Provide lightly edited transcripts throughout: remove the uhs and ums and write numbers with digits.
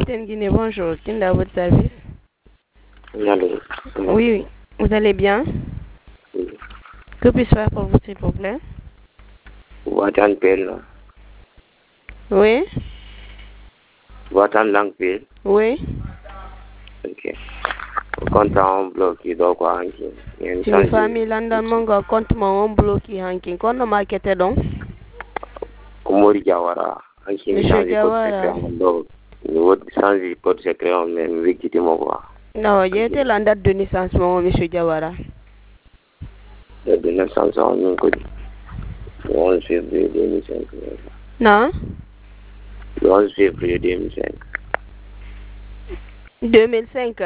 Capitaine Guinée, bonjour. Qui est à votre service? Allô. Oui, vous allez bien? Oui. Que puis-je faire pour vous, s'il vous plaît? Watan Pel. Oui? Watan Lang Pel. Oui? Ok. Compte en bloqué donc quoi. Si ma famille London mongo compte mon bloqué hankin. Kono marketé donc? Kumori Jawara. Monsieur Jawara. Nous changer code secret on même victime quoi. Non, j'étais la date de naissance mon monsieur Jawara. Date de naissance on ko 11 février 2005. Non? 11 février 2005. 2005.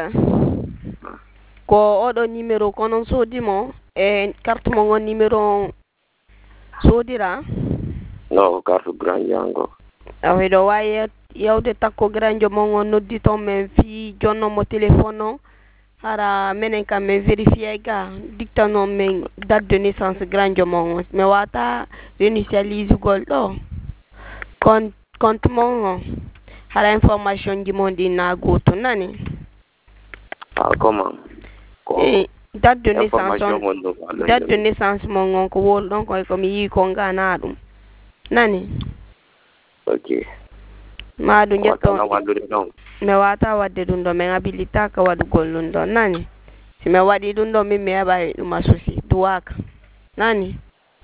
Ko odo numéro konon sodi mo e carte mo ngon numéro sodira? No carte grand jango. Awe do waye yawde takko granjo mo ngon nodditon men fi jonno mo téléphone hara menen kam men vérifier ga dictanon men date de naissance granjo mo ngon me wata réinitialise gol do compte mo ngon hara information ji mon di na goto nani. Ah comment? Date de naissance mon ngon ko wol don ko mi yi ko ngana dum nani. Ok. Ma du jetto me wata wadde dum do men habilita ka wadu gollun do nani. Si me wadi dum do mi me ba dum asusi duwaka nani.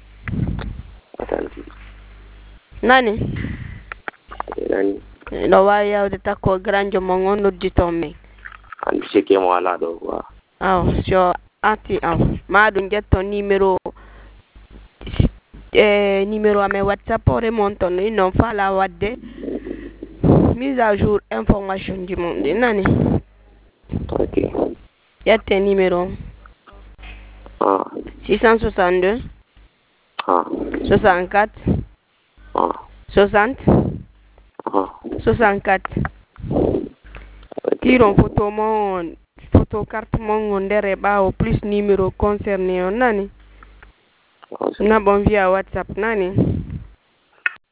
Nani? Nani? No wa yawde takko granjo mo ngon nodditon men. Andi seke mo ala do quoi. Aw so ati aw ma du jetto numéro numéro ame WhatsApp o remonton ni non fala wadde mise à jour information du monde nani. Ok. Yatte numéro 662 64 60 64. Tiron photo mon photo carte mon ndere bawo plus numéro concerné on nani. Na bon via WhatsApp nani.